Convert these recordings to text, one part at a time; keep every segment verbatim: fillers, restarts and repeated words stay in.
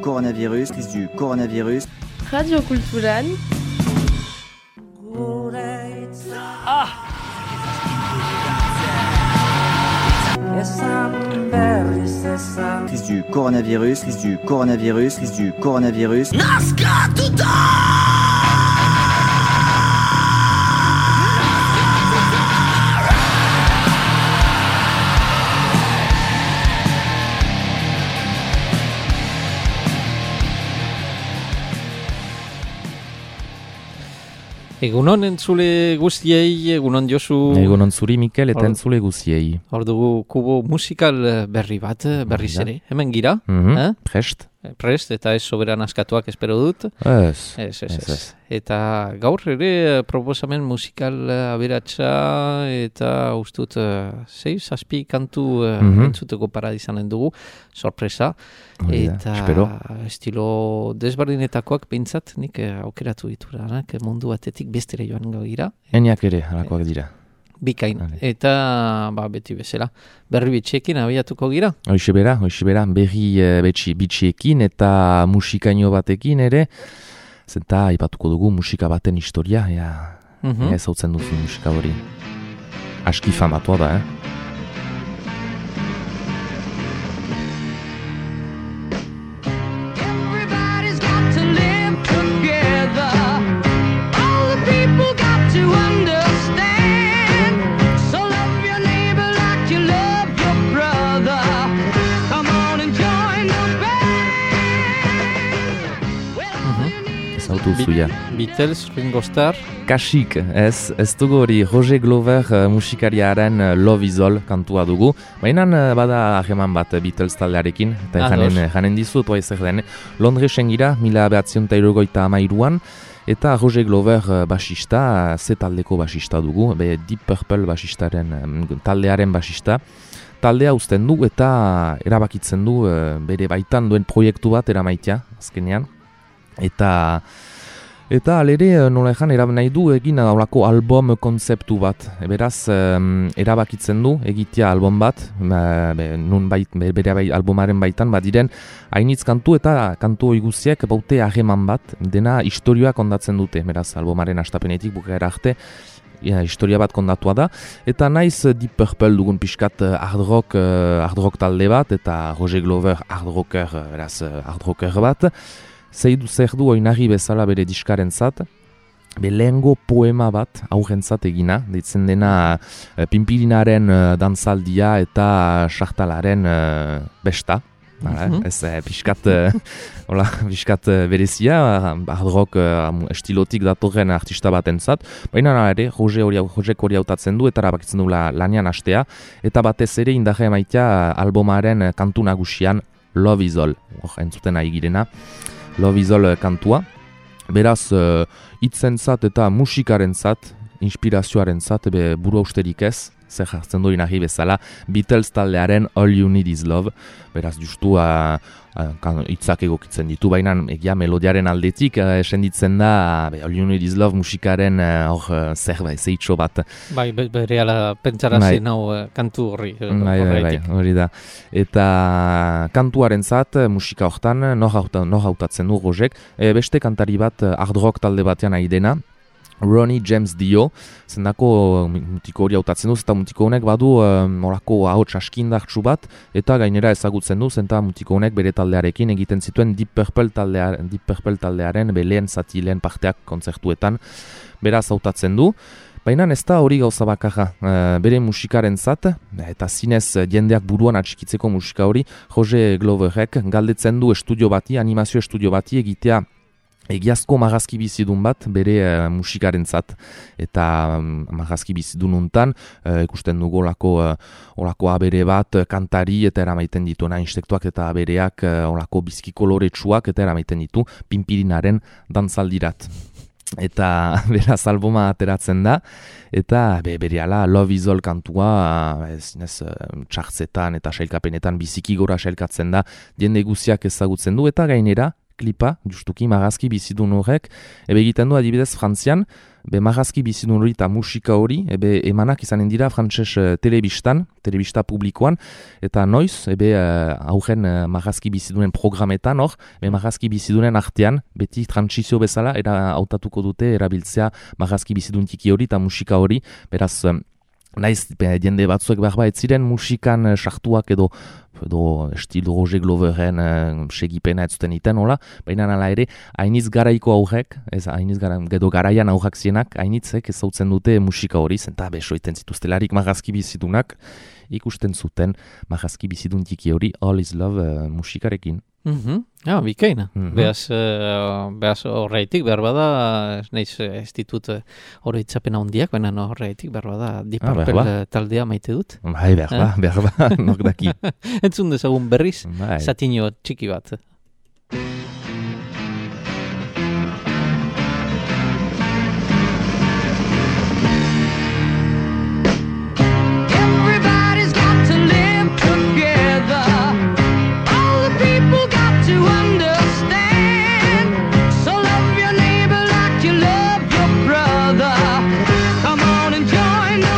coronavirus, crise du coronavirus. Radio Kulturan. Ah! Crise du coronavirus, crise du coronavirus, crise du coronavirus. Egunon entzule guztiei, egunon Josu. Egunon zuri Mikel eta entzule guztiei. Hor dugu kubo musikal berri bat, berriz ere. Hemen gira. Mm-hmm. eh? Prest. Prest, eta ez soberan askatuak espero dut. Ez. Ez, ez, ez. Eta gaur ere proposamen musikal aberatsa eta ustut zei, zazpi kantu mm-hmm. entzuteko paradizanen dugu. Sorpresa. Eta espero. Estilo desberdinetakoak behintzat nik aukeratu ditura. Mundu batetik bestera joan gira. Eniak ere, alakoak dira. Bikain. Ale. Eta ba, beti bezala. Berri bitxekin abiatuko gira? Hoixe bera, hoixe bera. Berri uh, betxi, bitxekin eta musikaino batekin ere. Zenta ipatuko dugu musika baten historia. Ea, mm-hmm. ez hautzen duzu musika hori. Aski famatua da, eh? Zuia. Beatles, Ringo Starr. Kasik, ez, ez dugu hori Roger Glover uh, musikariaren uh, Love Is All kantua dugu. Baina uh, bada aheman bat uh, Beatles taldearekin, eta janen, janen dizu, toa ezer den. Londresen gira, mila behatzion eta irurogeita amairuan, eta Roger Glover uh, basista, uh, ze taldeko basista dugu, be Deep Purple basistaren, um, taldearen basista. Taldea uzten du eta erabakitzen du uh, bere baitan duen proiektu bat eramaitea, azkenean. Eta Eta alere, nola ezan, erab nahi du egin daulako album konzeptu bat. Beraz, um, erabakitzen du egitea album bat, be, nun bait, bere bai, albumaren baitan, badiren hainitz kantu eta kantu iguziek baute hageman bat, dena historioa kondatzen dute. Beraz, albumaren astapenetik bukaera arte, ja, historia bat kondatua da. Eta naiz Deep Purple dugun pixkat hard rock, uh, hard rock talde bat, eta Roger Glover hard rocker, beraz, hard rocker bat. Zeidu zer du oinarri bezala bere diskaren zat, be lehengo poema bat aurrentzat egina, deitzen dena uh, Pimpirinaren uh, dantzaldia eta Sartalaren uh, besta. Mm-hmm. Ez uh, pixkat, uh, hola, pixkat uh, berezia, hard rock uh, estilotik datorren artista batentzat, baina ere, Roger hori hautatzen du eta erabakitzen du la, lanean hastea, eta batez ere indarra emaitea albumaren kantu nagusian Love Is All, hor entzuten nahi girena. Love Is All kantua. Beraz, uh, itzentzat eta musikarentzat, inspirazioarentzat, be buru austerik ez, zer jartzen du inarri bezala, Beatles taldearen All You Need Is Love. Beraz, justu uh, uh, itzak egokitzen ditu, baina egia melodiaren aldetik uh, esenditzen da be, All You Need Is Love musikaren hor uh, uh, zer bai, zeitxo bat. Bai, bere ala pentsarazen hau uh, kantu horri. Bai, bai, bai, hori da. Eta kantuaren zat, musika hortan, nor hautatzen du Rogerek, e, beste kantari bat hard rock talde batean ari dena, Ronnie James Dio, zendako mutiko hori hautatzen du, eta mutiko honek badu horako um, ahots askindartsu bat, eta gainera ezagutzen du, zenta mutiko honek bere taldearekin egiten zituen Deep Purple, taldea, Deep Purple taldearen beleen zati lehen parteak kontzertuetan, beraz hautatzen du. Baina ez da hori gauza bakarra, e, bere musikaren zat, eta zinez jendeak buruan atxikitzeko musika hori, Roger Gloverek galdetzen du estudio bati, animazio estudio bati egitea egiazko marrazki bizidun bat bere uh, musikaren zat. Eta um, marrazki bizidun untan, uh, ikusten dugu olako, uh, olako abere bat, uh, kantari eta eramaiten ditu, na insektuak eta abereak uh, olako bizki koloretsuak eta eramaiten ditu, Pimpirinaren dantzaldirat. Eta beraz albuma ateratzen da, eta be, berehala Love Is All kantua ez, ez, txartzetan eta sailkapenetan biziki gora sailkatzen da, jende guziak ezagutzen du, eta gainera klipa, justuki marrazki bizidun horrek, ebe egiten du adibidez Frantzian, be marrazki bizidun hori eta musika hori, ebe emanak izanen dira frantses uh, telebistan, telebista publikoan, eta noiz, ebe uh, aurren uh, marrazki bizidunen programetan hor, be marrazki bizidunen artean, beti transizio bezala, era hautatuko dute, erabiltzea marrazki bizidun tiki hori eta musika hori, beraz, um, naiz, be, jende batzuek behar ba, ez ziren musikan uh, sartuak edo edo estilo Roger Gloveren uh, segipena ez zuten iten, hola, baina nala ere, hainiz garaiko aurrek, ez hainiz gara, edo garaian aurrak zienak, hainitzek ez zautzen dute musika hori, zenta beso iten zituztelarik marrazki bizidunak, ikusten zuten marrazki bizidun tiki hori, All is Love uh, musikarekin. Mhm. Ja, bikaina. Mhm. Beaz, uh, beaz horreitik behar bada, neiz ez ditut horreitzapena hondiak, baina horreitik behar bada Deep Ah, Purple behar ba. uh, taldea maite dut. Bai, behar ba, behar ba, nok daki. Entzun dezagun berriz, Bai. satinio txiki bat. Everybody's got to live together. All the people got to understand. So love your neighbor like you love your brother. Come on and join the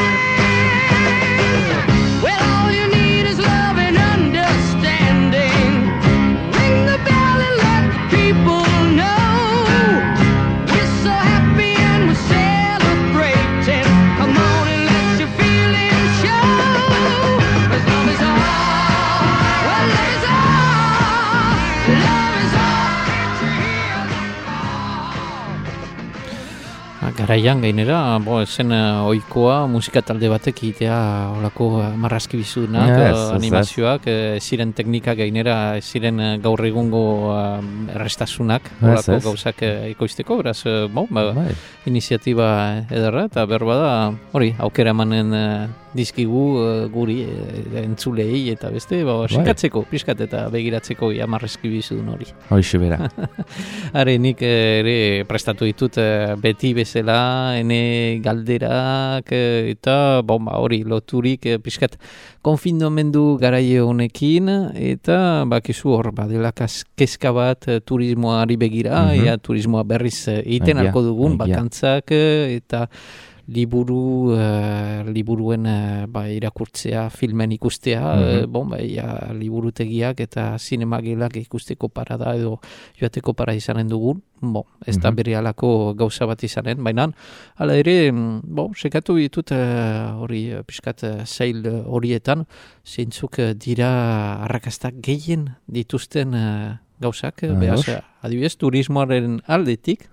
band. Well, all you need is love and understanding. Ring the bell and let the people know. We're so happy and we're celebrating. Come on and let your feelings show. 'Cause love is all. Well, love is all. Love is all. Can't you hear the call? Ah, Garaian gainera, bo, zen uh, ohikoa musika talde batek egitea olako uh, marrazki bizunak, Yes, uh, yes, animazioak, uh, ziren teknika gainera, ez ziren uh, gaur egungo uh, errestasunak, olako yes. gauzak uh, ikoizteko, beraz, uh, bo, ba, Bai. iniziatiba ederra, eta berbada, hori, aukera emanen uh, dizkigu uh, guri uh, entzulei, eta beste, ba, sikatzeko, pixkat eta begiratzeko ja marrazki bizudun hori. Hoixe bera. Are, nik eh, ere prestatu ditut eh, beti bezala, ene galderak eh, eta bomba hori loturik eh, pixkat konfinamendu garaie honekin eta bakizu hor badela kas- kezka bat eh, turismoari begira, Mhm. ea turismoa berriz eh, egiten Egia, alko dugun, egia. bakantzak eh, eta liburu eh, liburuen eh, ba, irakurtzea, filmen ikustea, Mhm. eh, bon, ba, ja, liburutegiak eta zinemagelak ikusteko parada edo joateko para izanen dugun, bon, ez da Mhm. bere halako gauza bat izanen, baina hala ere, mm, bon, sekatu ditut eh, hori eh, pixkat eh, zail eh, horietan, zeintzuk eh, dira arrakastak gehien dituzten eh, gauzak, eh, Ados. behaz, eh, adibidez, turismoaren aldetik,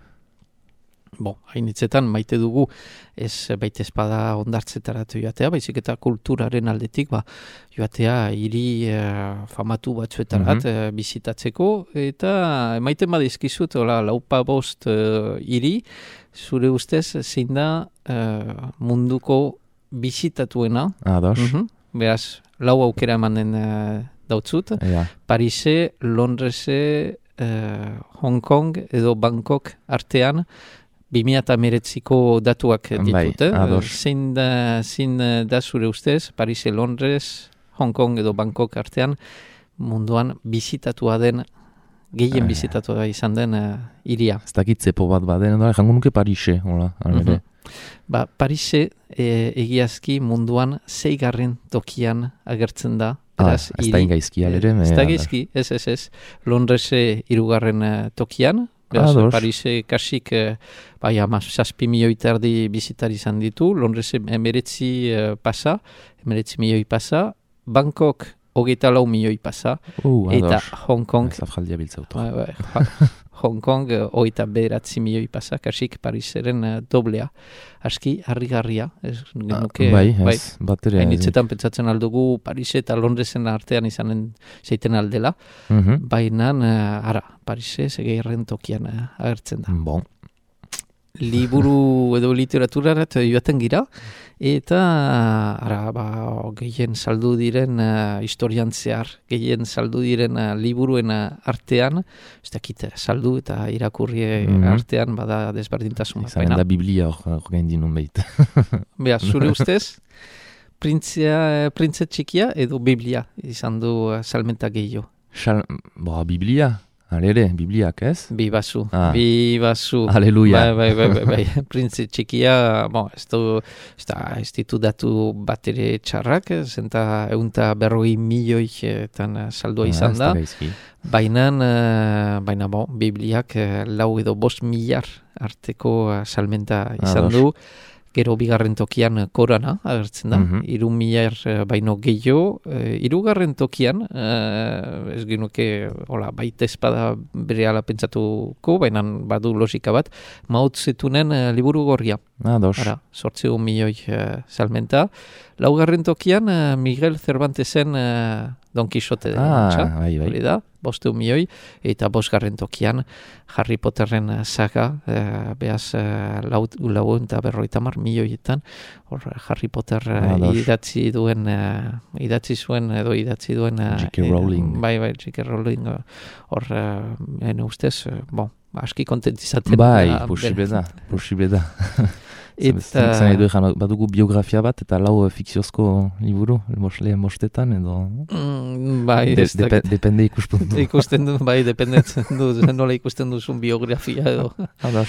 Bo, hainitzetan maite dugu ez baita espada ondartzetaratu joatea, baizik eta kulturaren aldetik ba, joatea hiri eh, famatu batzuetarat Mhm. eh, bizitatzeko, eta maiten badizkizut, hola, laupa bost eh, hiri, zure ustez zein da eh, munduko bizitatuena, Ados. mhm, beraz, lau aukera emanen eh, dautzut, Ea. Parise, Londrese, eh, Hong Kong edo Bangkok artean, bi mila hemeretziko datuak Bai, ditut, eh? ados. Zein da, zein da zure ustez, Parise, Londres, Hong Kong edo Bangkok artean, munduan bizitatua den, gehien Eh. bizitatua izan den uh, iria. Ez dakit zepo bat baden, edo jango nuke Parise, hola, almere. Mhm. Ba, Parise e, egiazki munduan zeigarren tokian agertzen da. Ah, Beraz, ez da hiri- ingaizki alere. Ez da gaizki, ez, ez, ez. Londrese hirugarren eh, tokian, beraz, Ados. Parise kasik, eh, bai, ama, saspi milioi terdi bizitari izan ditu, Londrese emeretzi eh, pasa, emeretzi milioi pasa, Bangkok hogeita lau milioi pasa, Uh, eta ados. Hong Kong, Ez afjaldia biltzautu. bai, bai, ha- Hong Kong eh, hogeita bederatzi milioi pasa, kasik Pariseren eh, doblea. Aski, harrigarria, ez genuke, Bai, ez, bat ere. hainitzetan pentsatzen aldugu Parise eta Londresen artean izanen zeiten aldela, Mhm. baina uh, ara, Parise zegeirren tokian uh, agertzen da. Bon. Liburu edo literaturarat joaten gira, eta ara, ba, gehien saldu diren uh, historian zehar, gehien saldu diren uh, liburuen uh, artean, ez dakit, saldu eta irakurri Mhm. artean bada desberdintasun bat. Izanen Baina, da Biblia hor, hor gain dinun behit. Bea, zure ustez, printzea, printze txikia edo Biblia izan du uh, salmenta gehiago. Xal, boa, Biblia? Halere, Bibliak ez? Bi basu, Ah. bi basu. Aleluia. Bai, bai, bai, bai, bai. Printze txikia, bon, ez du, ez da, ez ditu datu bat ere txarrak, zenta eunta berroi milioietan saldua izan Ah, ez da. gaizki. Baina, uh, baina bon, Bibliak uh, lau edo bost milar arteko uh, salmenta izan Ados. du. Gero bigarren tokian uh, Korana agertzen da, Mhm. hiru milar uh, baino gehiago. Uh, hirugarren tokian, uh, ez genuke, hola, baita espada berehala pentsatuko, baina badu logika bat, Mao Tse-tunen uh, liburu gorria. Ados. Ara, sortzeun milioi uh, salmenta. Laugarren tokian, uh, Miguel Cervantesen uh, Don Quixote Ah, txa, bai, bai. hori da, bosteun milioi, eta bosgarren tokian Harry Potterren uh, saga, uh, behaz uh, lau, lau eta berroita mar milioietan, hor Harry Potter uh, Ados. idatzi duen, uh, idatzi zuen edo idatzi duen... Uh, J K Rowling. Bai, bai, J K Rowling, uh, hor, uh, ene ustez, uh, bon, aski kontentizaten. Bai, uh, posible da, posible da. Eta- Zan edo egan, badugu biografia bat eta lau fikziozko liburu, bos, lehen bostetan edo... Mm, bai, De, ez dakit. depe, depende ikuspuntu. Ikusten du, bai, dependetzen du, nola ikusten duzun biografia edo. Ados.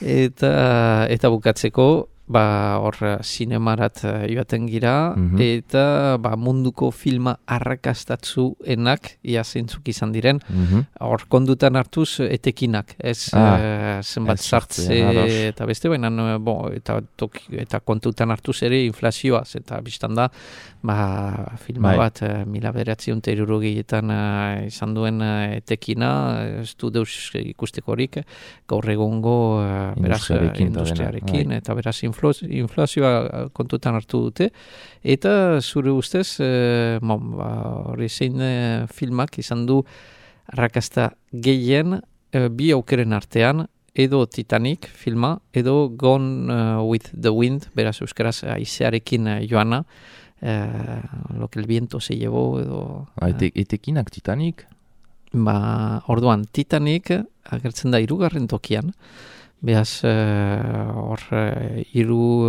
Eta, eta bukatzeko, ba, hor sinemarat uh, joaten gira, Mhm. eta ba, munduko filma arrakastatzuenak, ia zeintzuk izan diren, Mhm. hor kondutan hartuz etekinak, ez Ah, eh, zenbat ez sartzea, sartze ados. eta beste, baina bon, eta, toki, eta kontutan hartuz ere inflazioaz, eta biztan da, ba, filma Bai. bat, eh, mila beratziun terurogietan uh, izan duen uh, etekina, ez du deus ikustekorik, gaur egongo uh, beraz, eh, Industriarekin eta dena, industriarekin, bai. eta beraz inflo- inflazioa kontutan hartu dute, eta zure ustez, eh, bon, ba, hori zein eh, filmak izan du arrakasta gehien eh, bi aukeren artean, edo Titanic filma, edo Gone uh, with the Wind, beraz euskaraz aizearekin uh, joana, eh, lo que el viento se llevó, edo... Ah, ete, etekinak Titanic? Ba, orduan, Titanic agertzen da hirugarren tokian, behaz, eh, hor, eh, hiru,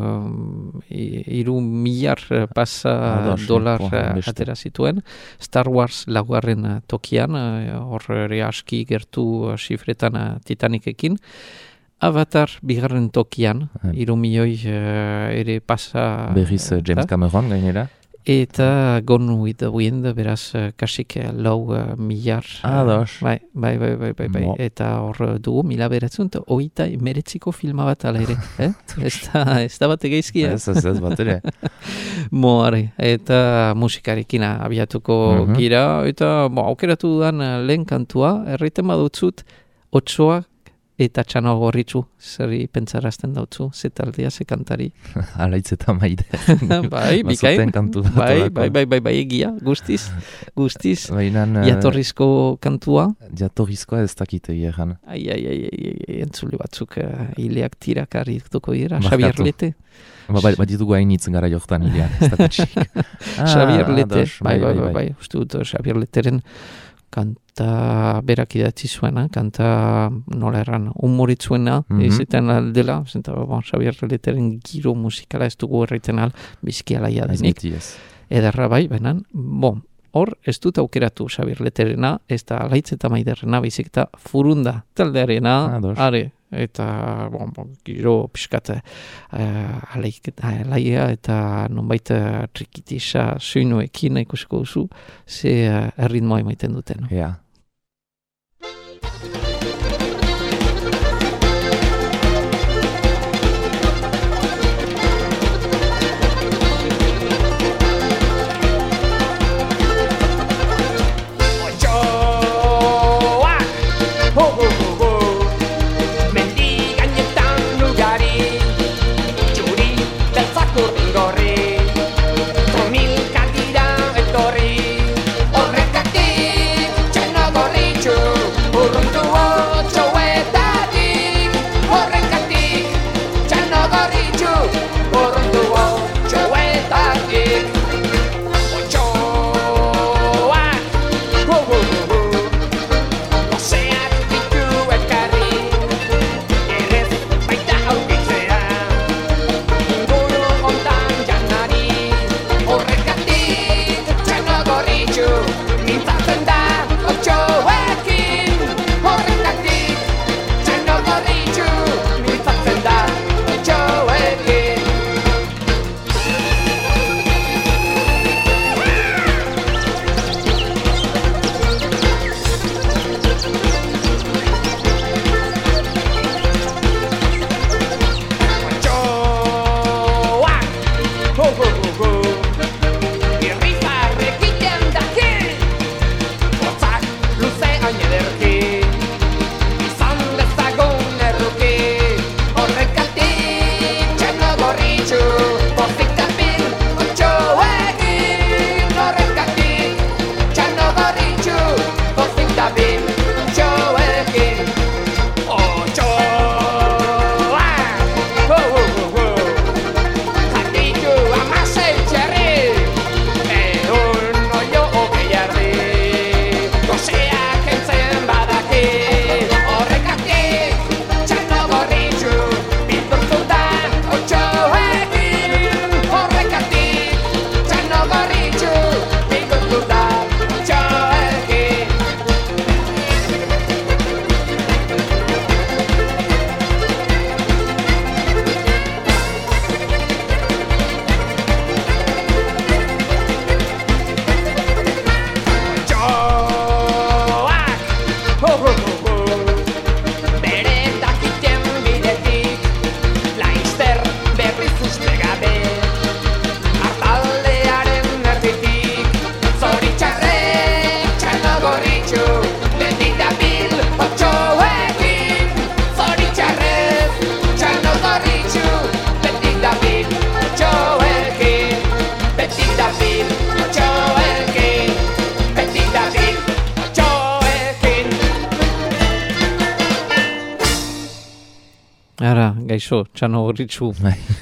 eh, hiru milar eh, pasa Ados, dolar poa, eh, beste. atera zituen. Star Wars laugarren eh, tokian, eh, hor ere aski gertu eh, sifretan eh, Titanicekin. Avatar bigarren tokian, Ah. hiru milioi eh, ere pasa... Berriz eh, James eta- Cameron gainera? Eta Gone with the Wind, beraz, eh, kasik eh, lau uh, milar. eh, Ados. Bai, bai, bai, bai, bai, bai. Bo. Eta hor dugu, mila beratzen, eta oita emeretziko filma bat ala ere. Eh? ez, da, ez da bat egeizkia. Ez, ez, ez bat ere. Moare, eta musikarekin abiatuko Mhm. gira, eta bo, aukeratu dudan eh, lehen kantua, erraiten badutzut, otsoak eta txano gorritzu, zerri pentsarazten dautzu, ze taldea, ze kantari. Alaitz eta maide. bai, bikain, Bazuten kantu bat bai, horako. bai, bai, bai, bai, egia, guztiz, guztiz, Bainan, eh, jatorrizko kantua, jatorrizkoa ez dakite egan. ai, ai, ai, ai, ai, ai, entzule batzuk, uh, hileak tirakari duko dira, Barkatu. Xabier Lete, Ba, ba, ditugu hainitz gara jortan idean, ez dakitxik. Xabier Lete, ados, bai, bai, bai, bai, uste dut uh, Xabier Leteren kanta berak idatzi zuena, kanta nola erran, humoritzuena, Mhm. izaten aldela, zenta, bon, Xabier Leteren giro musikala ez dugu erraiten al, bizki alaia Ez denik, beti ez. ederra bai, benan, bon, hor ez dut aukeratu Xabier Leterena, ez da alaitz eta maiderrena, baizik eta furunda taldearena, Ados. are, eta bon, bon, giro pixkat uh, alaia eta nonbait uh, trikitisa soinuekin ikusiko duzu, ze uh, erritmoa emaiten duten. Ea. Otsoak, ho, ho, ho, ho. Mendi gainetan ugari, txuri beltzak urdingorri, tomilka dira etorri, horretatik txena kaixo, txano horritxu.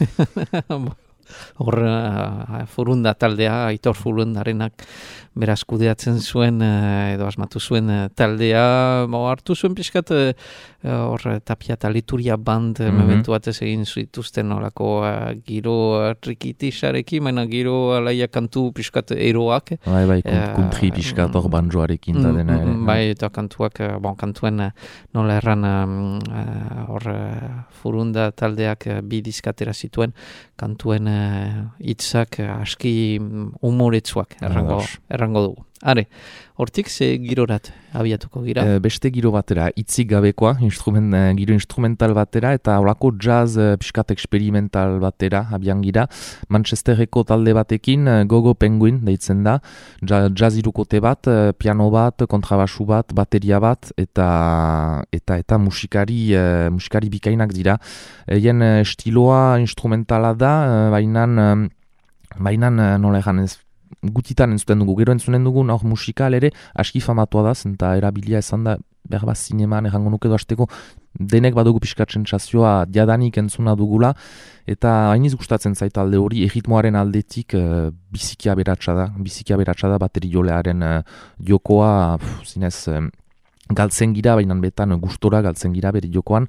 Hor, uh, Furunda taldea, Aitor Furundarenak beraz kudeatzen zuen, uh, edo asmatu zuen uh, taldea, bo, hartu zuen pixkat, uh, hor Tapia eta Lituria band, mm-hmm. mementu batez egin zituzten horako uh, giro uh, trikitisarekin, baina giro alaia kantu pixkat eroak. Bai, bai, kuntri pixkat hor banjoarekin da dena. Mm, bai, eta kantuak, uh, bon, kantuen uh, nola erran hor uh, uh, Furunda taldeak uh, bi diskatera zituen, kantuen hitzak uh, aski umoretsuak errango, errango dugu. Are, hortik ze girorat abiatuko gira? E, beste giro batera, hitzik gabekoa, instrument, giro instrumental batera, eta holako jazz piskat experimental batera abian gira. Manchesterreko talde batekin, Gogo Penguin deitzen da, jazz irukote bat, piano bat, kontrabasu bat, bateria bat, eta eta eta musikari, musikari bikainak dira. Eien estiloa instrumentala da, bainan, bainan nola egan ez, gutitan entzuten dugu, gero entzunen dugun hor musikal ere aski famatua da, zenta erabilia esan da berba zineman errango nuke doazteko denek badugu pixkat sentsazioa jadanik entzuna dugula, eta hainiz gustatzen zait alde hori, erritmoaren aldetik uh, bizikia beratsa da, bizikia beratsa da bateri jolearen uh, jokoa, pf, zinez, um, galtzen gira, baina betan gustora galtzen gira bere jokoan,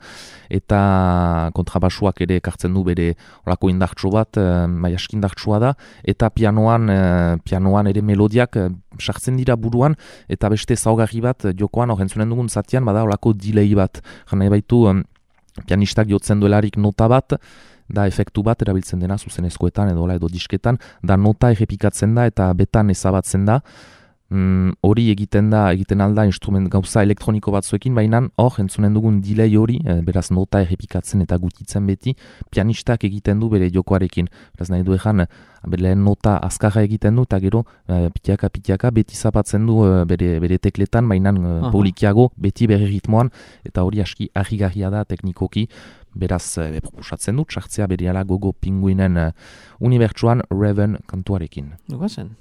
eta kontrabasuak ere ekartzen du bere olako indartsu bat, bai aski indartsua da, eta pianoan, pianoan ere melodiak sartzen dira buruan, eta beste zaugarri bat jokoan hor entzunen dugun zatian, bada olako delay bat, jana baitu pianistak jotzen duelarik nota bat, da efektu bat erabiltzen dena zuzenezkoetan edo edo disketan, da nota errepikatzen da eta betan ezabatzen da, hori mm, egiten da, egiten alda instrument gauza elektroniko batzuekin, baina hor entzunen dugun delay hori, e, beraz nota errepikatzen eta gutitzen beti, pianistak egiten du bere jokoarekin. Beraz nahi du egan, lehen nota azkarra egiten du, eta gero e, pitiaka pitiaka beti zapatzen du e, bere, bere tekletan, baina e, polikiago beti bere ritmoan, eta hori aski argigarria da teknikoki, beraz e, proposatzen du, txartzea bere ala Gogo Penguinen e, unibertsuan Raven kantuarekin. Guazen.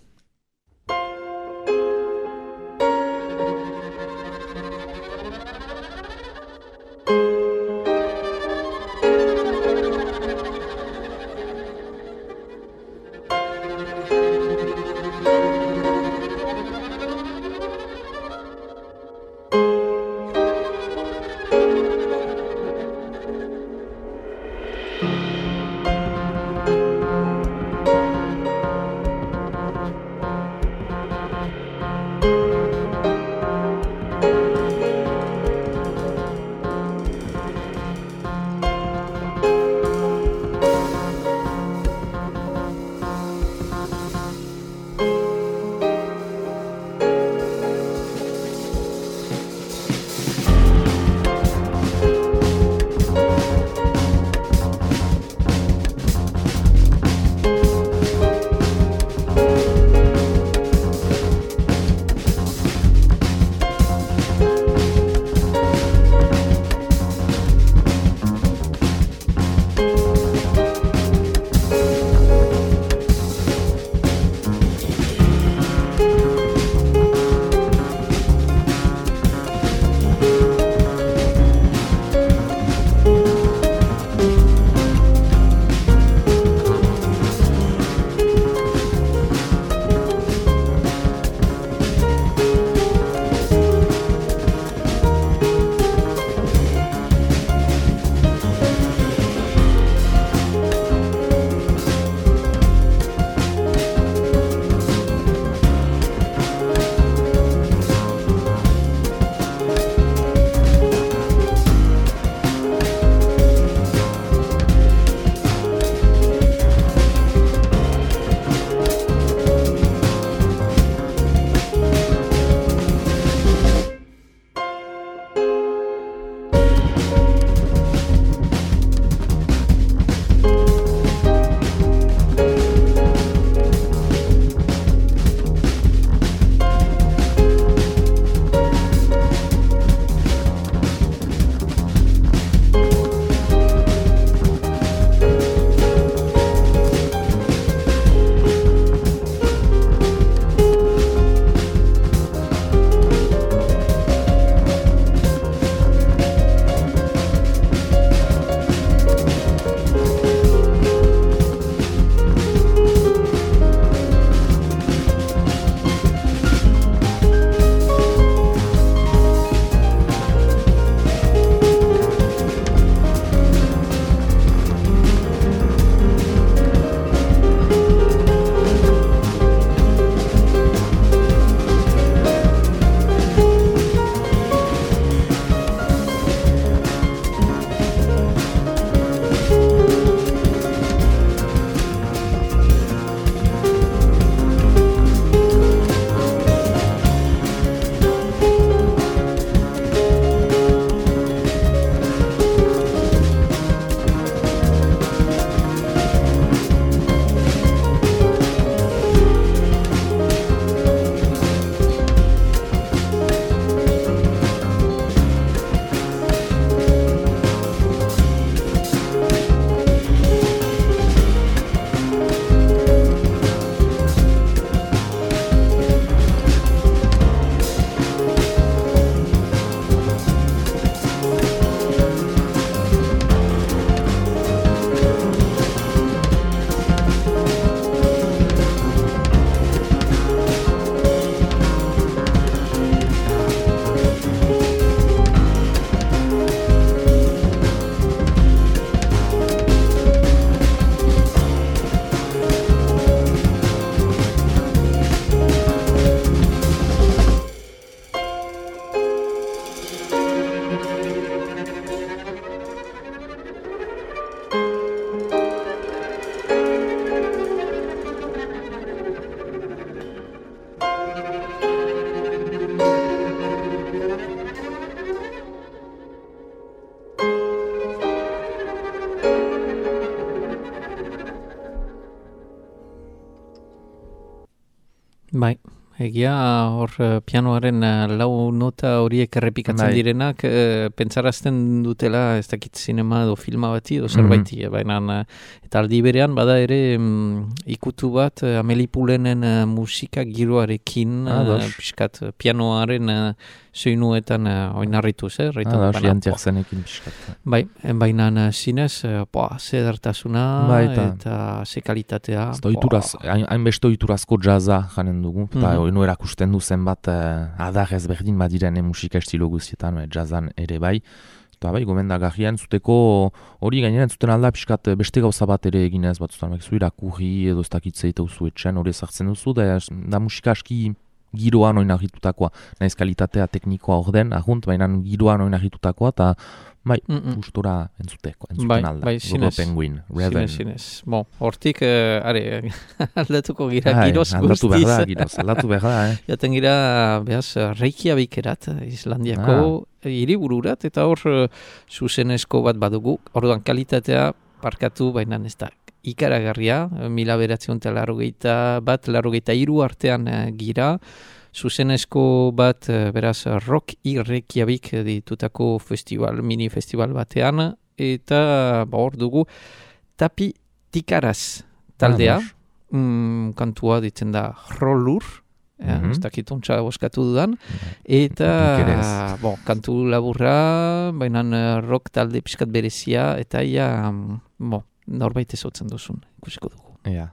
Bai, egia hor eh, pianoaren eh, lau nota horiek errepikatzen Bai. direnak eh, pentsarazten dutela ez dakit zinema edo filma bati edo zerbaiti, mm baina eh, eta aldi berean bada ere mm, ikutu bat eh, Amelie Poulainen eh, musika giroarekin Ah, eh, dos. pixkat eh, pianoaren eh, soinuetan eh, oinarrituz, eh? Reitu Ah, da, baina, Jean zenekin pixkat. bai, baina eh, zinez, eh, boa, ze edertasuna Bai, eta- eta ze kalitatea. Ez da oituraz, hain- hainbeste oiturazko jazza janen dugu, eta Mhm. oinu erakusten du zenbat eh, adar ezberdin badiren eh, musika estilo guztietan, eh, jazzan ere bai. Eta bai, gomendagarria entzuteko hori gainera entzuten alda pixkat eh, beste gauza bat ere eginez batzutan, bakizu irakurri edo ez dakitze eta uzu etxen hori ezartzen duzu, da, da musika aski giroan oinarritutakoa, naiz kalitatea teknikoa hor den, ahunt, baina giroan oinarritutakoa, eta bai, Mm-mm. gustora entzuteko, entzuten Bai, alda. bai, Gogo zinez. Penguin, Zinez, Raven. zinez. Bon, hortik, eh, are, aldatuko gira Bai, giroz aldatu behar da, guztiz. giroz, aldatu behar da, eh? Jaten gira, behaz, Reykjavikerat, Islandiako hiribururat, eta hor eh, zuzenezko bat badugu. Orduan kalitatea parkatu, baina ez da ikaragarria, eh, mila beratzen eta larogeita bat, larogeita hiru artean eh, gira, zuzenezko bat, eh, beraz, Rock i Reykjavik ditutako festival, mini festival batean, eta ba, hor dugu Tapi Tikaraz taldea, Ah, mm, kantua ditzen da Hrolur, eh, Mhm. ez dakit ontsa boskatu dudan, Nik ere eta ez. bon, kantu laburra, baina eh, rock talde pixkat berezia, eta ia, mm, bon, norbait ezotzen duzun, ikusiko dugu. Ja.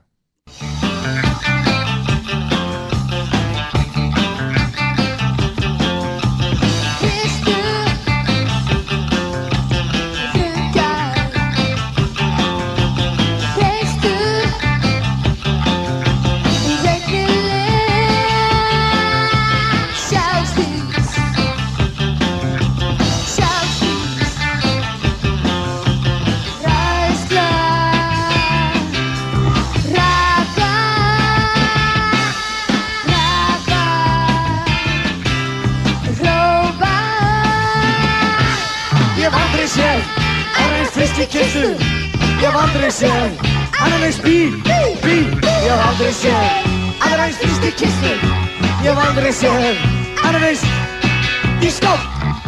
Je wandelt schnell an ein Frühstückkissen. Je wandelt schnell an ein Spiel. Spiel. Je wandelt schnell an ein Frühstückkissen. Je wandelt schnell an ein Die Stopp.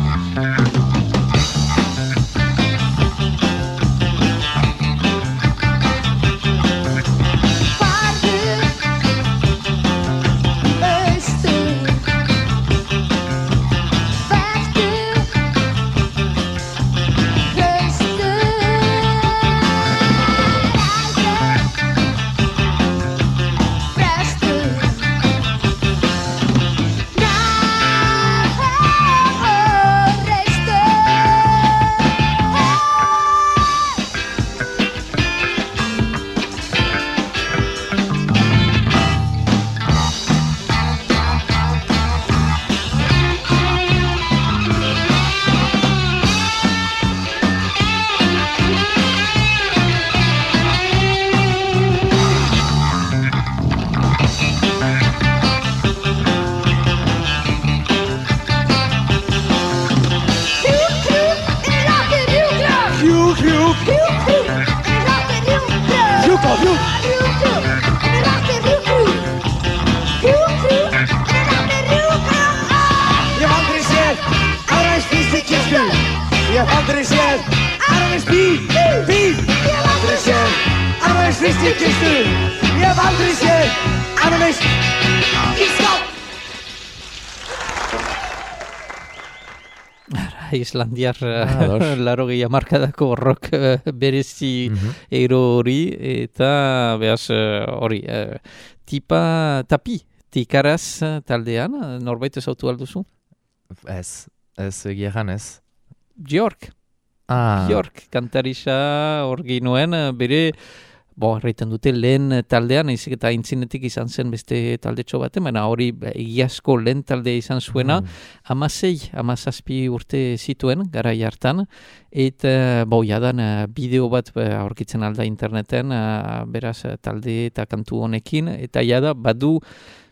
Krug, krug. Krug auf krug. Je wandelt schnell an ein Frühstückkissen. Je wandelt schnell an ein Spiel. Spiel. Je wandelt schnell an ein Frühstückkissen. Je wandelt schnell an ein Die Stopp. Islandiar Ah, dos. laro gehi markadako rock eh, berezi Mhm. ero hori, eta behaz eh, hori, eh, tipa tapi, tikaraz eh, taldean, eh, norbait ezautu alduzu? Ez, ez egiaran ez. Bjork, Ah, Bjork, kantarisa hor ginuen, eh, bere, bo, erraiten dute lehen taldean, ezik eta aintzinetik izan zen beste taldetxo baten, baina hori eh, egiazko lehen taldea izan zuena, amasei, amazazpi urte zituen, gara hartan, eta bo, jadan eh, bideo bat eh, aurkitzen alda interneten, eh, beraz eh, talde eta kantu honekin, eta jada badu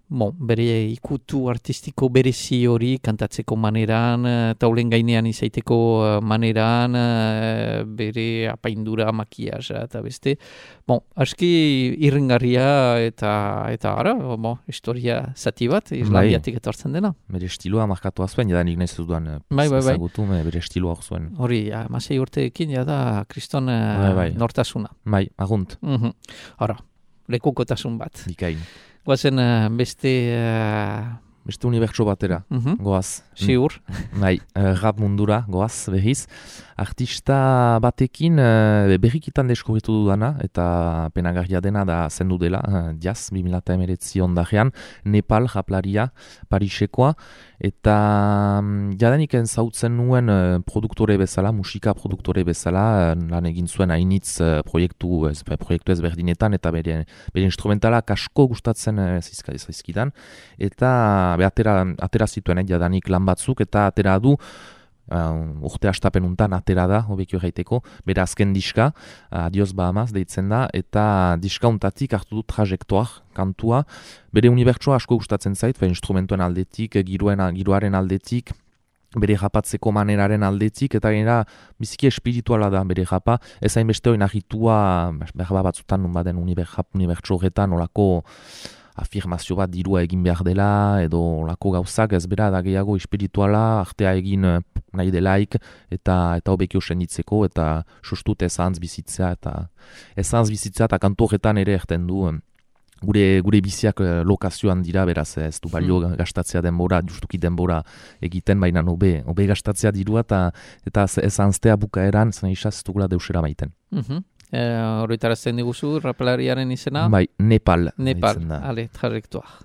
bon, bere ikutu artistiko berezi hori kantatzeko maneran, uh, taulen gainean izaiteko uh, maneran, uh, bere apaindura, makiaja eta beste. Bon, aski irringarria eta eta ara, bon, historia zati bat, Islandiatik etortzen dena. Bere estiloa markatua zuen, jadanik nahiz duan bai, bai, bai. zagutu, bere estiloa hor zuen. Hori, amasei urteekin jada kriston uh, bai, bai. nortasuna. Bai, agunt. Mm-hmm. Hora, lekukotasun bat. Dikain. Guazen uh, beste... Uh, Beste unibertso batera, mm-hmm. goaz. Sigur. Bai, uh, rap mundura, goaz, behiz. Artista batekin uh, berrikitan deskubritu dudana, eta penagarria dena da zendu dela, uh, jaz, bi mila hemeretzi ondajean, Nepal raplaria, Parisekoa, eta um, jadanik zautzen nuen uh, produktore bezala, musika produktore bezala, uh, lan egin zuen hainitz uh, proiektu, ez, proiektu ezberdinetan, eta bere, bere instrumentala kasko gustatzen uh, zaizkidan, eta be, atera, atera zituen eh, jadanik lan batzuk, eta atera du, Uh, urte astapen untan atera da, hobekio gaiteko, bere azken diska, uh, Adios Bahamas deitzen da, eta diska untatik hartu du trajektoar, kantua, bere unibertsoa asko gustatzen zait, fe instrumentuen aldetik, giroen, giroaren aldetik, bere japatzeko maneraren aldetik, eta gainera biziki espirituala da bere japa, ez hainbeste hori nahitua, behar batzutan nun baden unibertso horretan, olako afirmazio bat dirua egin behar dela, edo olako gauzak ez bera da gehiago espirituala, artea egin nahi delaik, eta eta hobekio senditzeko, eta sustut ezantz bizitzea, eta ezantz bizitzea, eta kantu horretan ere erten du, gure, gure biziak lokazioan dira, beraz ez du balio mm. gastatzea denbora, justuki denbora egiten, baina hobe, hobe gastatzea dirua, eta, eta ezantztea bukaeran, zena isaz ez dugula deusera maiten. Mm-hmm. Horretarazten diguzu, rapelariaren izena? Bai, Nepal. Nepal, ale, trajektoar.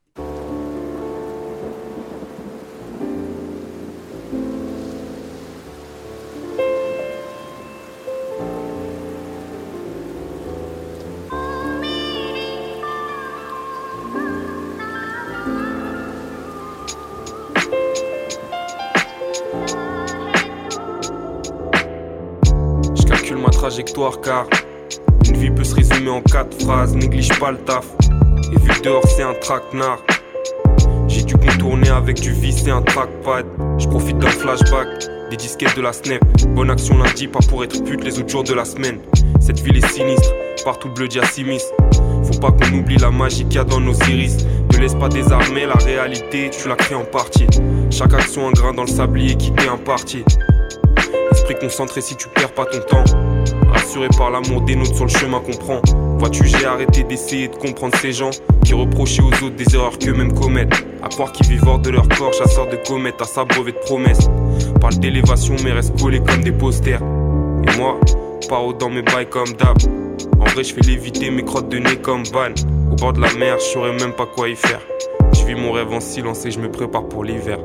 Trajectoire car une vie peut se résumer en quatre phrases, néglige pas le taf et vu que dehors c'est un traquenard, j'ai dû contourner avec du vis et un trackpad. Je profite d'un flashback, des disquettes de la Snap. Bonne action lundi, pas pour être pute les autres jours de la semaine. Cette ville est sinistre, partout le bleu dia s'immisce. Faut pas qu'on oublie la magie qu'il y a dans nos iris. Ne laisse pas désarmer la réalité, tu la crées en partie. Chaque action un grain dans le sablier qui t'est imparti. Esprit concentré si tu perds pas ton temps. Rassuré par l'amour des nôtres sur le chemin qu'on prend. Vois-tu, j'ai arrêté d'essayer de comprendre ces gens qui reprochaient aux autres des erreurs qu'eux-mêmes commettent. À croire qu'ils vivent hors de leur corps, chasseurs de comètes, à s'abreuver de promesses. Parle d'élévation mais reste collés comme des posters. Et moi, paro dans mes bails comme d'hab. En vrai je fais léviter mes crottes de nez comme ban. Au bord de la mer, je saurais même pas quoi y faire. Je vis mon rêve en silence et je me prépare pour l'hiver.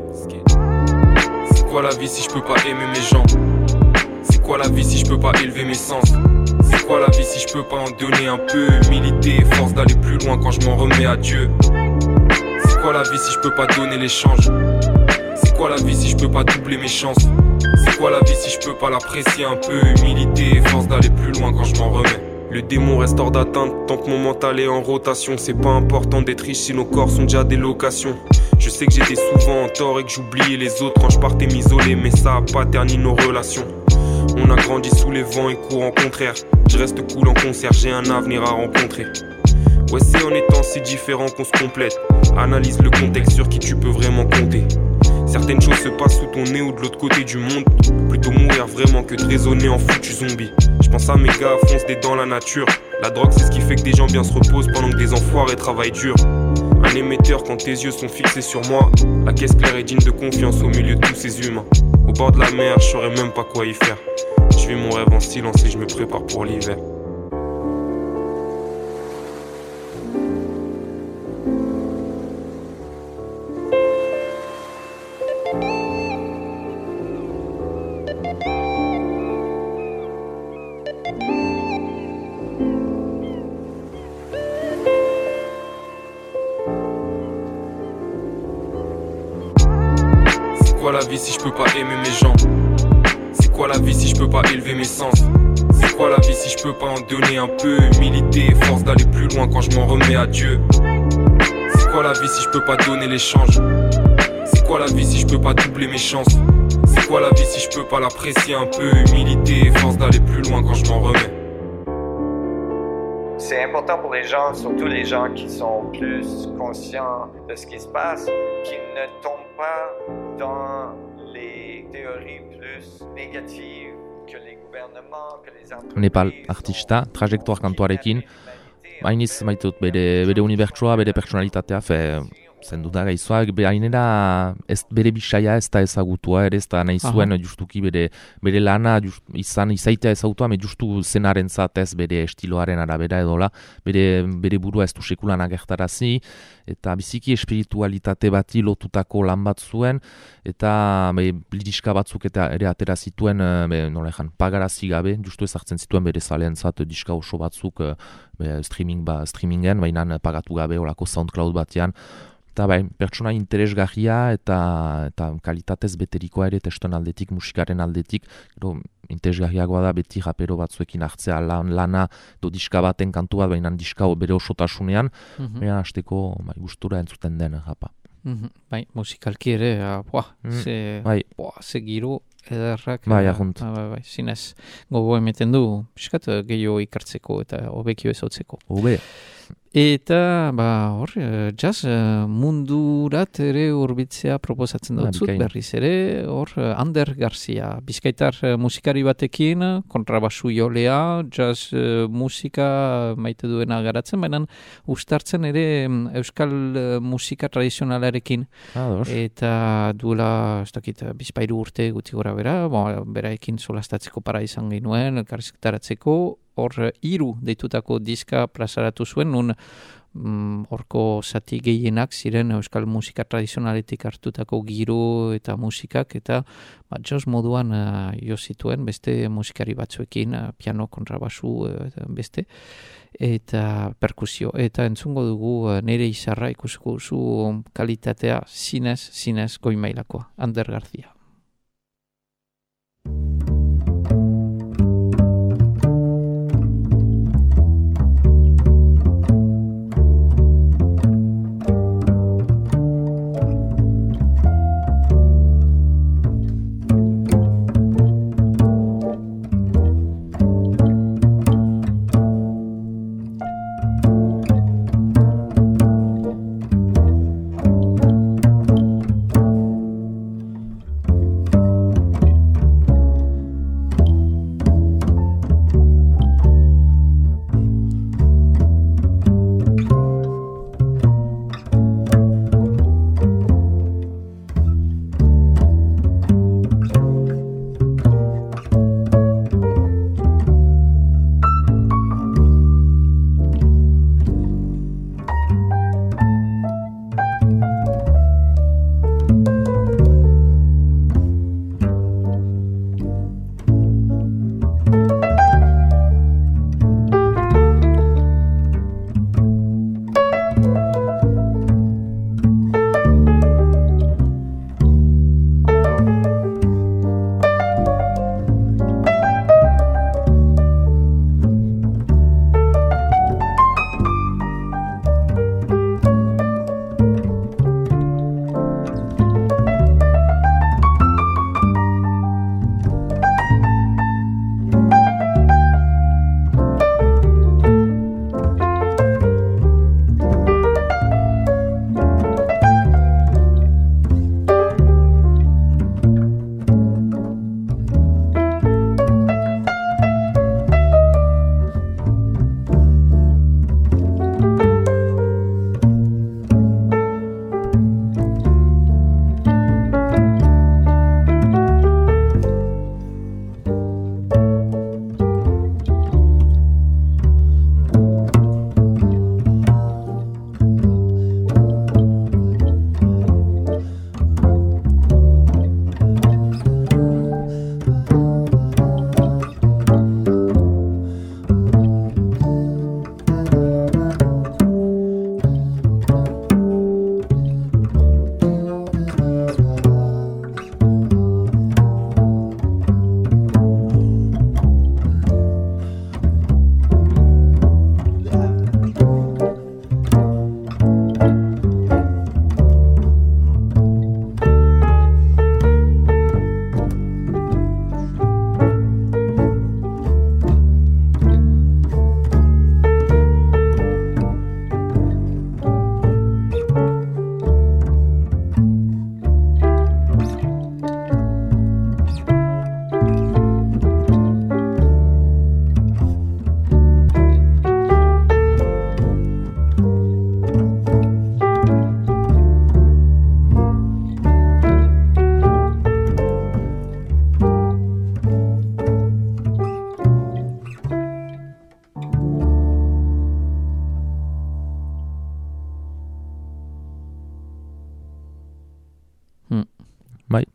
C'est quoi la vie si je peux pas aimer mes gens? C'est quoi la vie si je peux pas élever mes sens? C'est quoi la vie si je peux pas en donner un peu? Humilité et force d'aller plus loin quand je m'en remets à Dieu. C'est quoi la vie si je peux pas donner l'échange? C'est quoi la vie si je peux pas doubler mes chances? C'est quoi la vie si je peux pas l'apprécier un peu? Humilité et force d'aller plus loin quand je m'en remets. Le démon reste hors d'atteinte tant que mon mental est en rotation. C'est pas important d'être riche si nos corps sont déjà des locations. Je sais que j'étais souvent en tort et que j'oubliais les autres quand je partais m'isoler, mais ça a pas terni nos relations. On a grandi sous les vents et courants contraires. Je reste cool en concert, j'ai un avenir à rencontrer. Ouais, c'est en étant si différent qu'on se complète. Analyse le contexte sur qui tu peux vraiment compter. Certaines choses se passent sous ton nez ou de l'autre côté du monde. Plutôt mourir vraiment que de raisonner en foutu zombie. Je pense à mes gars fonce des dans la nature. La drogue c'est ce qui fait que des gens bien se reposent pendant que des enfoirés travaillent dur. Un émetteur quand tes yeux sont fixés sur moi. La caisse claire est digne de confiance au milieu de tous ces humains. Au bord de la mer, je saurais même pas quoi y faire. Je vis mon rêve en silence et je me prépare pour l'hiver. C'est quoi la vie si je peux pas aimer mes gens? C'est quoi la vie si je peux pas élever mes sens? C'est quoi la vie si je peux pas en donner un peu? Humilité et force d'aller plus loin quand je m'en remets à Dieu. C'est quoi la vie si je peux pas donner l'échange? C'est quoi la vie si je peux pas doubler mes chances? C'est quoi la vie si je peux pas l'apprécier un peu? Humilité et force d'aller plus loin quand je m'en remets. C'est important pour les gens, surtout les gens qui sont plus conscients de ce qui se passe, qui ne tombent pas dans les théories plus négatives que les gouvernements, que les entreprises. Nepal artista, trajektuar kantuarekin, hainiz maite dut bere, bere unibertsoa, bere personalitatea, fe, zen dut da gaizoak, hainera ez, bere bisaia ez da ezagutua, ere ez da nahi zuen justuki bere, bere lana just, izan izaitea ezagutua, me justu zenaren zatez bere estiloaren arabera edola, bere, bere burua ez du sekulan agertarazi, eta biziki espiritualitate bati lotutako lan bat zuen, eta be, liriska batzuk eta ere atera zituen, be, nola ezan, pagarazi gabe, justu ezartzen zituen bere zalen zat, diska oso batzuk, be, streaming ba, streamingen, baina pagatu gabe, olako SoundCloud batean, eta bai, pertsona interesgarria eta, eta kalitatez beterikoa ere testoen aldetik, musikaren aldetik, gero interesgarriagoa da beti rapero batzuekin hartzea lan, lana, do diska baten kantu bat, baina diska bere osotasunean, mm-hmm. baina hasteko bai, gustura entzuten den rapa. Mm-hmm. Bai, musikalki ere, uh, buah, mm, ze, bai. buah, ze giro ederrak, bai, ahunt. Uh, bai, bai, zinez, gogo emeten du, piskat gehiago ikartzeko eta hobekio ezautzeko. Hobe. Eta, ba, hor, jazz mundurat ere urbitzea proposatzen dut zut, berriz ere, hor, Ander Garcia, bizkaitar musikari batekin, kontrabasu jolea, jazz musika maite duena garatzen, baina ustartzen ere euskal musika tradizionalarekin. Ados. Eta duela, ez dakit, bizpairu urte guti gora bera, bo, beraekin solastatzeko para izan genuen, elkarrizketaratzeko, hor hiru deitutako diska plazaratu zuen, nun horko mm, zati gehienak ziren euskal musika tradizionaletik hartutako giro eta musikak, eta ba, jazz moduan uh, jo zituen beste musikari batzuekin, uh, piano, kontrabasu, uh, beste, eta perkusio. Eta entzungo dugu uh, nire izarra ikusiko zu kalitatea zinez, zinez goimailakoa, Ander Garcia.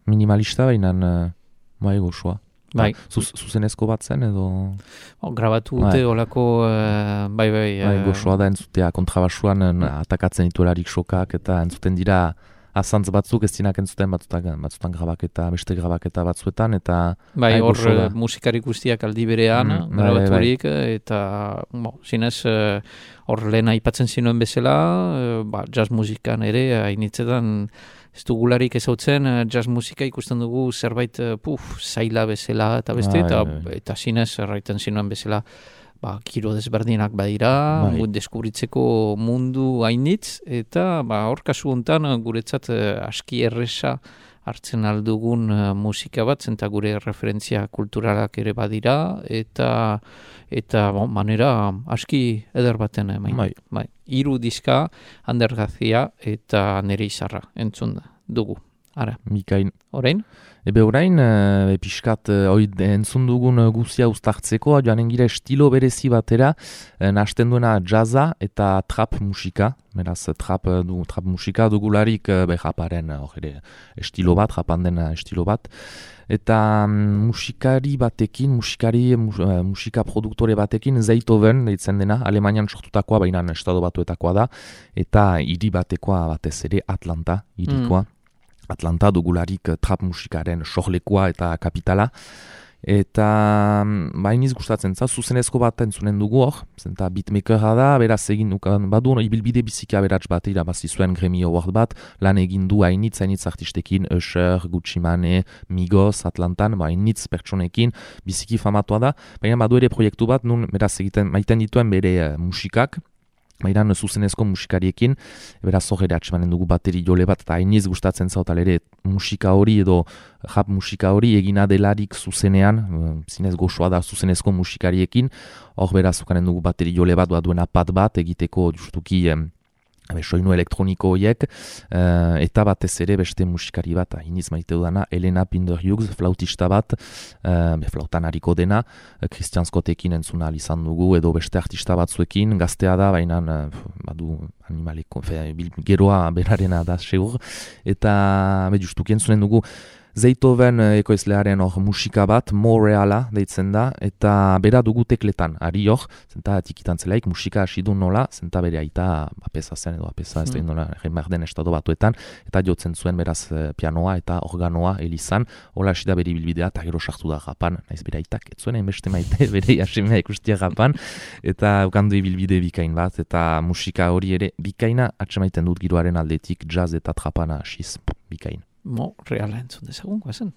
minimalista, baina uh, bai goxoa. Bai. Zuz, zuzenezko bat zen edo... Oh, grabatu dute olako, uh, bai, bai... Uh... Bai, goxoa da entzutea, kontrabasuan uh, atakatzen dituelarik sokak eta entzuten dira azantz batzuk ez dinak entzuten batzutan, batzutan grabaketa, beste grabaketa batzuetan eta... Bai, hor uh, musikari guztiak aldi berean, mm, grabaturik, bai, bai. Eta, bo, zinez, hor uh, lehen aipatzen zinuen bezala, uh, ba, jazz musikan ere, hainitzetan... Ez dugularik ezautzen, jazz musika ikusten dugu zerbait puf, zaila bezala eta beste, eta, eta zinez erraiten zinuen bezala ba, kiro desberdinak badira, bai. Deskubritzeko mundu hainitz, eta ba, hor kasu honetan guretzat aski erresa hartzen aldugun uh, musika bat, zenta gure referentzia kulturalak ere badira, eta eta bon, manera aski eder baten emain. Bai. Bai. Hiru diska, Ander Garcia eta Nere Izarra entzun dugu. Ara. Mikain. Orain? Ebe orain, e, piskat e, entzun dugun guzia uztartzeko, joanen gira estilo berezi batera, e, nahasten duena jazza eta trap musika. Beraz, trap, du, trap musika dugularik be, raparen ere, estilo bat, rapan dena estilo bat. Eta um, musikari batekin, musikari, mus, uh, musika produktore batekin, Zaytoven deitzen dena, Alemanian sortutakoa, baina estado batuetakoa da, eta hiri batekoa batez ere Atlanta, hirikoa. Mm. Atlanta dugularik trap musikaren sorlekoa eta kapitala. Eta bainiz gustatzen za, zuzenezko bat entzunen dugu hor, zenta beatmakera da, beraz egin dukan, badu ibilbide bizika beratz bat irabazi zuen Grammy Award bat, lan egin du hainitz, hainitz artistekin, Usher, Gucci Mane, Migos, Atlantan, hainitz pertsonekin, biziki famatua da, baina badu ere proiektu bat, nun beraz egiten maiten dituen bere uh, musikak, Bairan zuzenezko musikariekin, beraz hor ere atxemanen dugu bateri jole bat, eta hainiz gustatzen zautal ere musika hori edo rap musika hori egina delarik zuzenean, zinez goxoa da zuzenezko musikariekin, hor beraz ukanen dugu bateri jole bat, baduena pad bat egiteko justuki Habe, soinu elektroniko horiek, uh, eta batez ere beste musikari bat, iniz maite dudana, Elena Pinder-Hughes, flautista bat, uh, be, flautan hariko dena, uh, Christian Scottekin entzuna izan dugu, edo beste artista batzuekin, gaztea da, baina uh, badu animaleko, fe, geroa berarena da, seur, eta be, justuki entzunen dugu, Zaytoven ekoizlearen hor musika bat, Montreala deitzen da, eta bera dugu tekletan, ari hor, zenta tikitan zelaik, musika hasi du nola, zenta bere aita apesa zen edo apesa, ez da mm. nola, egin den estado batuetan, eta jotzen zuen beraz pianoa eta organoa elizan, hola hasi da bere bilbidea, eta gero sartu da Japan, naiz bere aitak, ez zuen enbeste maite, bere jasemea ikustia Japan, eta ukandu bilbide bikain bat, eta musika hori ere bikaina, atxemaiten dut giroaren aldetik, jazz eta trapana hasiz, bikain. Mo, reala entzun dezagun, guazen.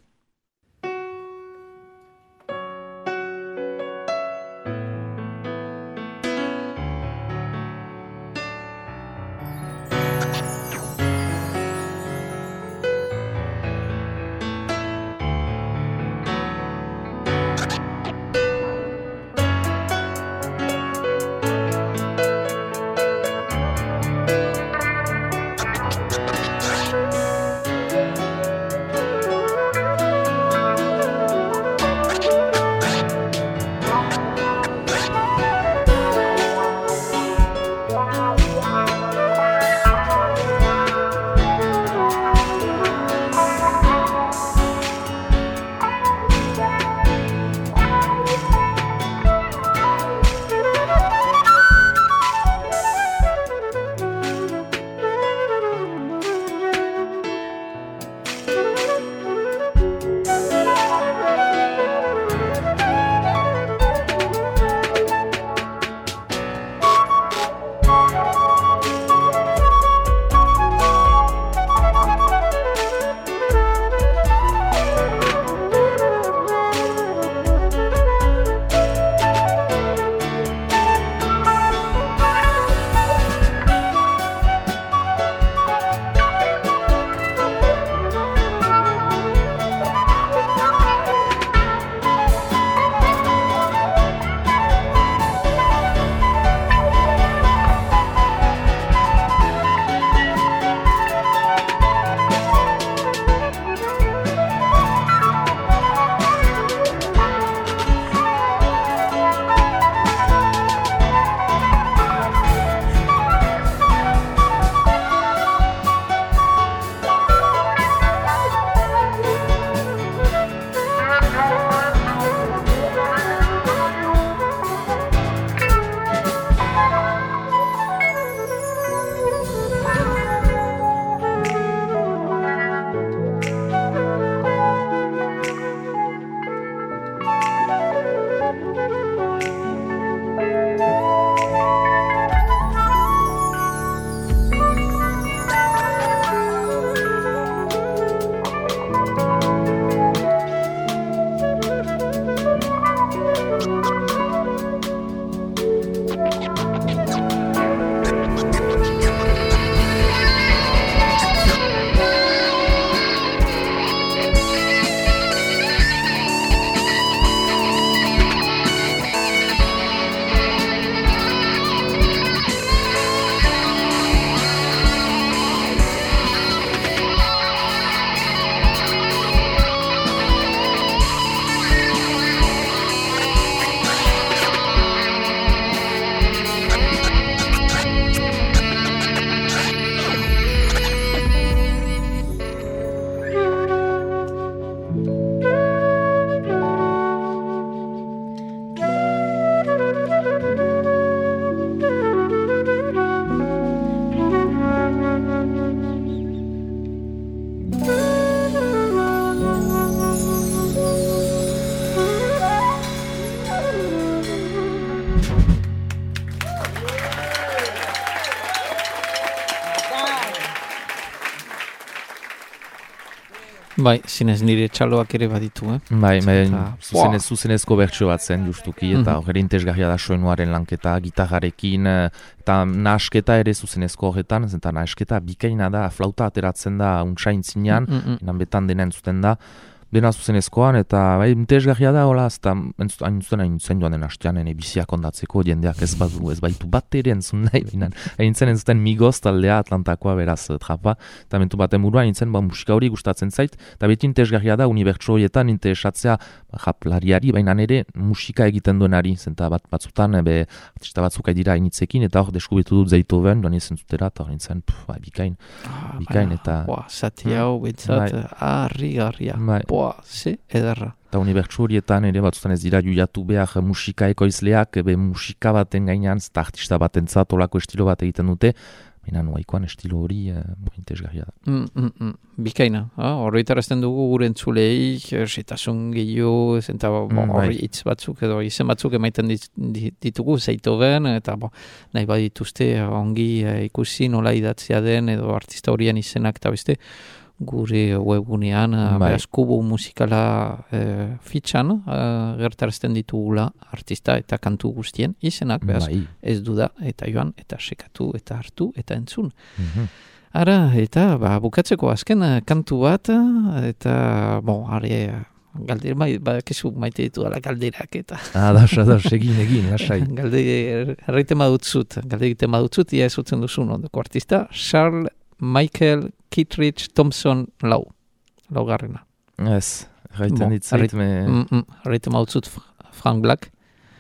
Bai, zinez nire txaloak ere baditu, eh? Bai, bai, Eta- zuzenez, zuzenezko bertsio bat zen, justuki, eta Mhm. horre interesgarria da soinuaren lanketa, gitarrarekin, eh, eta nahasketa ere zuzenezko horretan, eta nahasketa bikaina da, flauta ateratzen da untsain zinean, Mm, mm, enan betan dena entzuten da, dena zuzenezkoan, eta bai, interesgarria da, hola, eta entzuten hain zen joan den hastean, ene biziak ondatzeko, jendeak ez badu, ez baitu bat ere entzun nahi, baina hain zen entzuten Migos taldea Atlantakoa beraz eh, trapa, eta mentu baten buruan hain zen, ba, musika hori gustatzen zait, eta beti interesgarria da, unibertso horietan interesatzea ba, japlariari, baina ere musika egiten duenari, zenta bat batzutan, eh, be, artista batzuk dira initzekin, eta hor deskubritu dut Beethoven, joan izen zutera, eta hor nintzen, pff, ba, bikain, bikain, eta... Boa, zati hau, betzat, Bai. harri-garria. Bai. Boa, ze, ederra. Eta unibertsu horietan ere batzutan ez dira juiatu behar musika ekoizleak, be musika baten gainean, eta artista batentzat olako estilo bat egiten dute, baina nuaikoan estilo hori eh, interesgarria da. Mm, mm, mm. Bikaina, ah, horretarazten dugu gure entzulei, erritasun gehiago, zenta bo, Mm, bai. horri hitz batzuk edo izen batzuk emaiten dit- dit- ditugu, Beethoven, eta bo, nahi badituzte ongi eh, ikusi nola idatzia den edo artista horien izenak eta beste, gure webgunean, eh, Bai. beraz kubu musikala eh, fitxan, eh, gertarazten ditugula artista eta kantu guztien izenak, beraz, Bai. ez duda, eta joan, eta sekatu, eta hartu, eta entzun. Mhm. Ara, eta ba, bukatzeko azken eh, kantu bat, eh, eta, bon, are, galdera, bai, bakizu maite ditu dala galderak, eta Ah, da, da, egin, egin, lasai. galde, erraiten badutzut, galde egiten badutzut, ia ezutzen duzun ondoko artista, Charles Michael Kittredge Thompson lau, laugarrena. Ez, gaiten Bon, ditzait, arrit- me... Mm, mm, erraiten badutzut Fra- Frank Black,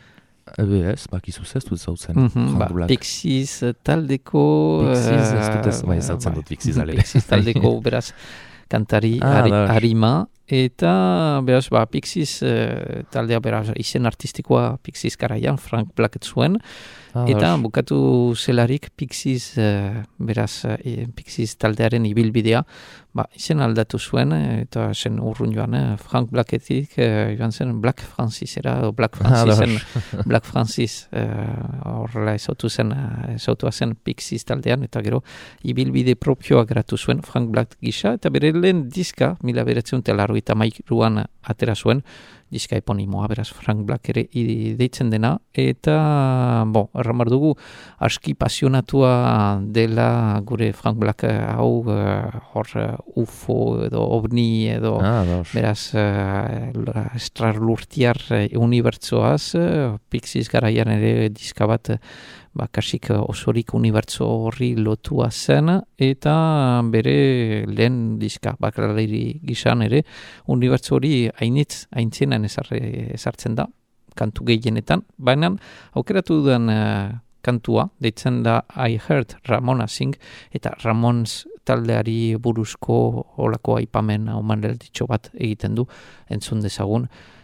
Ebe ez, bakizu ez dut zautzen. Mhm, ba, Frank Black. Pixies taldeko... Pixies, ez eh, dut ez, bai, zautzen bai, dut Pixies alere. Pixies taldeko, beraz, kantari Ah, ari, da. arima, eta, beraz, ba, Pixies eh, taldea, beraz, izen artistikoa Pixies garaian, Frank Black zuen, Ah, eta da, bukatu zelarik Pixies, eh, beraz, eh, Pixies taldearen ibilbidea, ba, izen aldatu zuen, eh, eta zen urrun joan, eh, Frank Blacketik, eh, joan zen Black Francisera, edo Black Ah, da, Francisen, Black Francis, eh, horrela ezautu zen, eh, ezautua zen Pixies taldean, eta gero ibilbide propioa gratu zuen Frank Black gisa, eta bere lehen diska, mila beretzen telaro eta mairuan atera zuen, diska eponimoa, beraz Frank Black ere i- deitzen dena, eta, bon, erramar dugu, aski pasionatua dela gure Frank Black eh, hau, eh, hor eh, U F O edo ovni edo, Ah, da, beraz, uh, estrarlurtiar uh, unibertsoaz, uh, Pixies garaian ere diska bat, uh, ba, kasik uh, osorik unibertso horri lotua zen, eta bere lehen diska, bakarri gizan ere, unibertso hori hainitz, haintzienan ezarre, ezartzen da, kantu gehienetan, baina aukeratu dudan uh, kantua, deitzen da I Heard Ramona Sing, eta Ramons taldeari buruzko olako aipamen omanalditxo bat egiten du, entzun dezagun,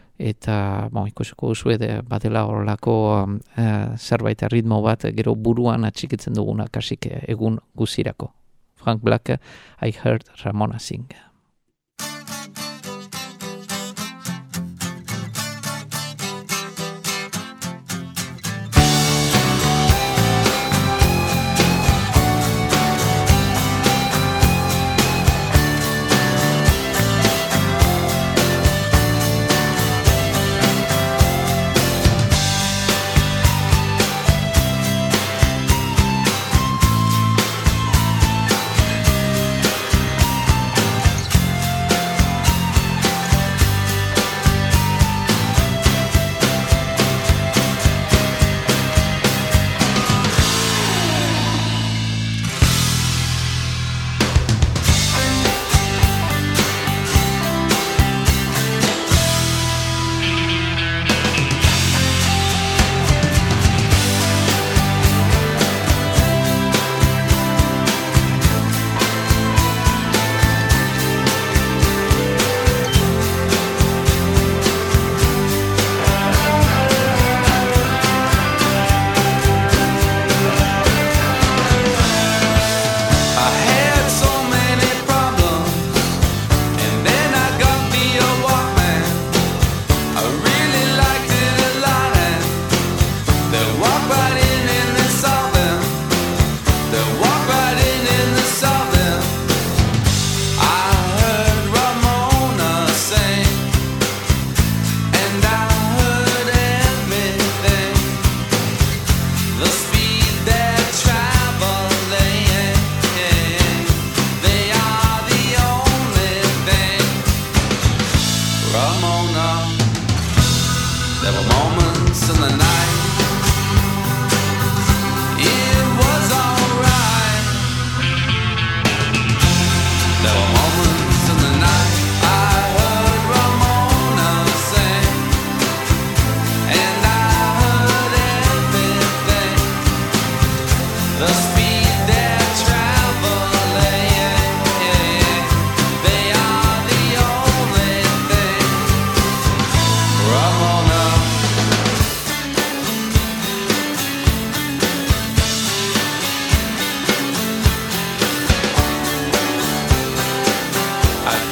eta bon, ikusiko duzu ede, badela olako um, uh, zerbait ritmo bat, gero buruan atxikitzen duguna kasik egun guzirako. Frank Black, I Heard Ramona Sing.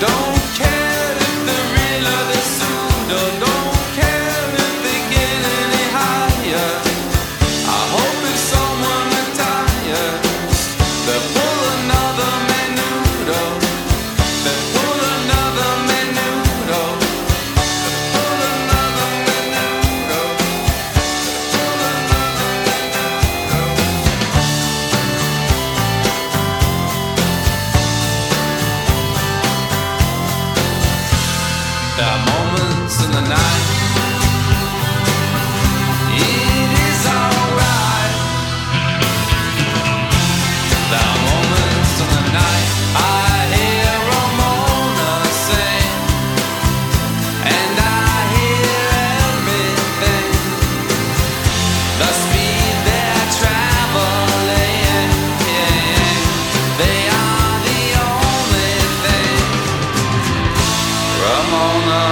Don't care if they're real or they're pseudo. Don't care if they get any higher. I hope if someone retires, they'll pull another menudo. They'll pull another menudo. They'll pull another menudo. They'll pull another menudo. There are moments in the night. It is alright. There are moments in the night I hear Ramona sing, and I hear everything. The speed they're traveling, they are the only thing. Ramona.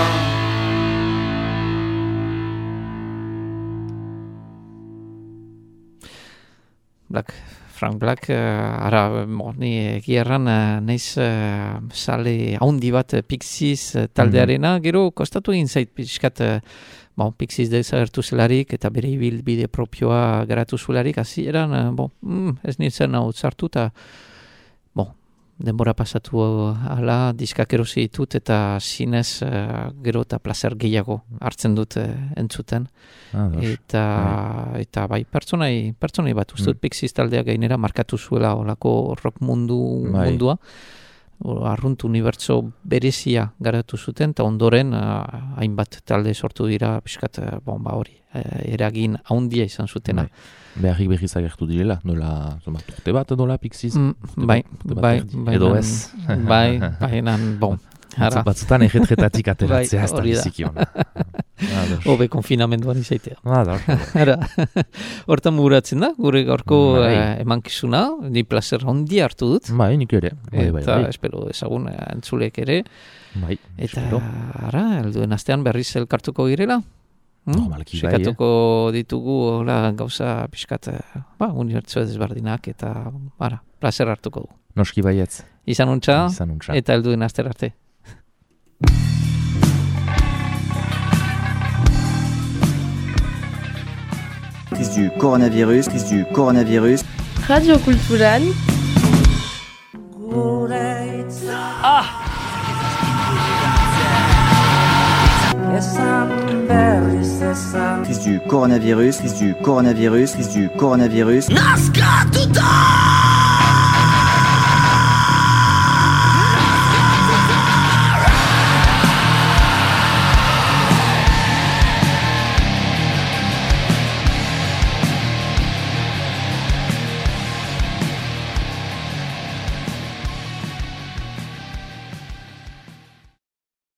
Black, Frank Black, uh, ara, mo, ni egia erran, uh, naiz uh, sale haundi bat uh, Pixies uh, taldearena, gero kostatu egin zait pixkat, uh, bon, Pixies desagertu zelarik, eta bere ibilbide propioa garatu zelarik, hasi eran, uh, bon, mm, ez nintzen hau zartu, eta, bon, denbora pasatu ala, diskak erosi ditut, eta zinez uh, gero eta placer gehiago hartzen dut uh, entzuten. Ah, dos. Eta, bai. eta bai, pertsonai, pertsonai bat, uste dut mm. Pixies taldea gainera markatu zuela olako rock mundu, bai. mundua. Arrunt unibertso berezia garatu zuten, eta ondoren uh, hainbat talde sortu dira, pixkat, uh, bon, ba hori, uh, eragin haundia izan zutena. Bai. Beharrik berriz agertu direla, nola, zomat, urte bat dola Pixies? Mm, bai, bai, bai, edo ez? Bai, bai, nan, bon. Batzu, batzutan erretretatik ateratzea, ez da hori da. biziki hona. Hobe konfinamenduan izaitea. Ador. Ara, hortan muguratzen da, gure gaurko Bai. eh, emankizuna, ni placer handia hartu dut. Bai, nik ere. Bai, bai, Eta bai. espero ezagun eh, entzulek ere. Bai, Eta, espero. ara, helduen astean berriz elkartuko girela. Hmm? Normalki bai, Sekatuko ditugu hola, gauza pixkat, eh, ba, unibertso ezberdinak, eta, ara, placer hartuko du. Noski baietz. Izan untxa, Izan untxa. eta helduen aster arte. Crise du coronavirus, crise du coronavirus. Radio Kulturan. Crise du coronavirus, crise du coronavirus, crise du coronavirus. Naskatuta!